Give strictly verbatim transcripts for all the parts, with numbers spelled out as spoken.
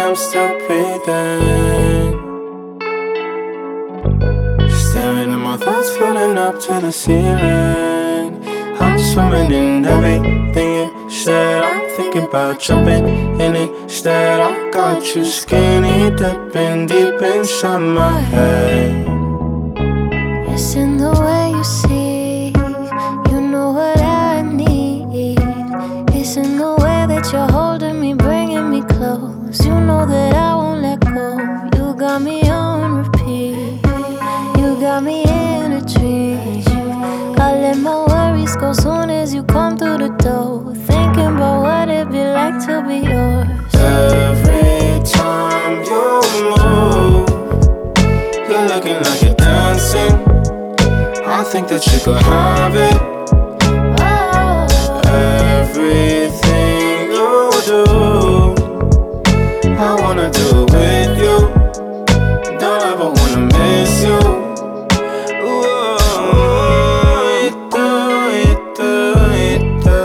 I'm still breathing. Staring at my thoughts floating up to the ceiling. I'm swimming in everything you said. I'm thinking about jumping in it instead. I got you skinny dipping deep inside my head. It's in the way you see, you know what I need. It's in the way that you're holding me, bringing me close. You know that I won't let go. You got me on repeat. You got me in a dream. I let my worries go soon as you come through the door. Thinking about what it'd be like to be yours. Every time you move, you're looking like you're dancing. I think that you could have it. Oh. Everything you do, I wanna do it with you. Don't ever wanna miss you. Ooh, you do, you do, you do.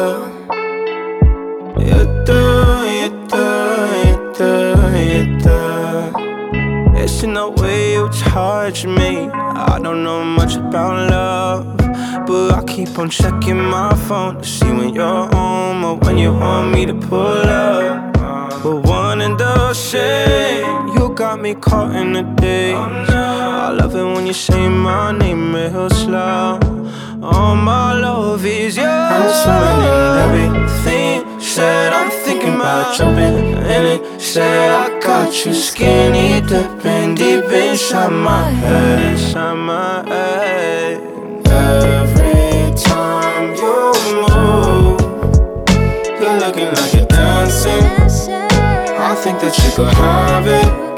You do, you do, you do, you do. It's in the way you touch me. I don't know much about love, but I keep on checking my phone to see when you're home or when you want me to pull up. But one and the same, you got me caught in the daze. I love it when you say my name real slow. All my love is yours. I'm swimming in everything you said. I'm thinking about jumping in it. Said I got you skinny dipping deep inside my head, inside my head. Every time you move, you're looking like you're dancing. I think that you could have it.